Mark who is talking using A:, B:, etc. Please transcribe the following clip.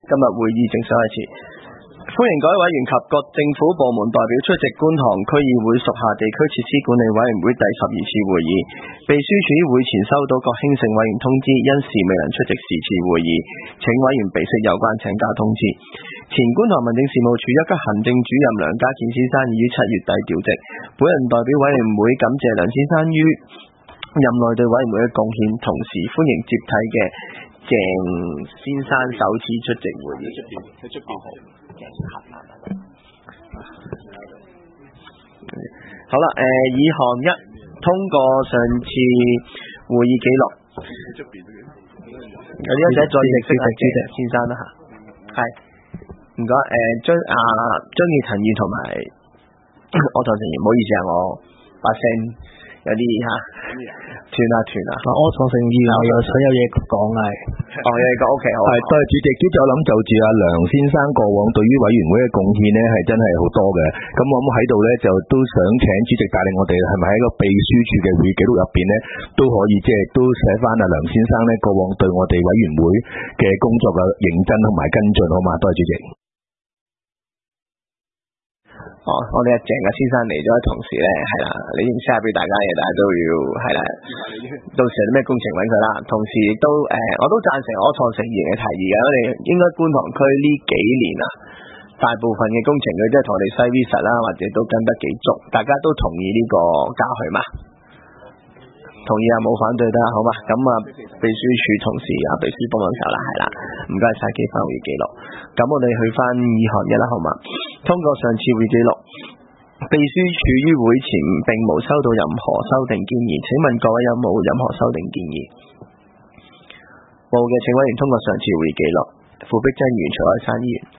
A: 今日會議正式開始。歡迎各位委員及各政府部門代表出席觀塘區議會屬下地區設施管理委員會第12次會議。秘書處於會前收到各興盛委員通知，因事未能出席是次會議，請委員備悉有關請假通知。前觀塘民政事務處一級行政主任梁家健先生已於7月底調職，本人代表委員會感謝梁先生於任內對委員會嘅貢獻，同時歡迎接替嘅鄭先生首次出席會議。喺出邊好啦，以項一通過上次會議記錄。有啲一仔再認識先生啦吓，係唔該。張傑騰議員同埋柯創盛議員，唔好意思啊，我把聲有啲斷啊。
B: 柯創盛議員我有想有嘢講係。
A: 有嘢講 OK 好。
B: 係多謝主席，主席我諗就住阿梁先生過往對於委員會嘅貢獻呢係真係好多嘅。咁我諗喺度呢，就都想請主席帶領我哋係咪喺個秘書處嘅會議記錄入邊呢，都可以即係都寫翻阿梁先生呢過往對我哋委員會嘅工作嘅認真同埋跟進，好嘛？多謝主席。
A: 我哋阿鄭嘅先生嚟咗，同時咧係啦，你認識下俾大家嘅，大家都要係啦，到時有啲咩工程揾佢啦。同時亦都我都贊成柯創盛議員嘅提議嘅，我哋應該觀塘區呢幾年啊，大部分嘅工程佢都係同我哋西 Visa 啦，或者都跟得幾足，大家都同意呢個加許嘛？同意啊，冇反對得好嘛？咁啊，秘書處同事啊，秘書幫忙手啦，係啦，唔該晒，記翻會議記錄。咁我哋去翻議項一啦，好嘛？通過上次會議記錄，秘書處於會前並無收到任何修訂建議，請問各位有冇任何修訂建議？冇嘅，請委員通過上次會議記錄。傅碧珍議員、徐海山議員。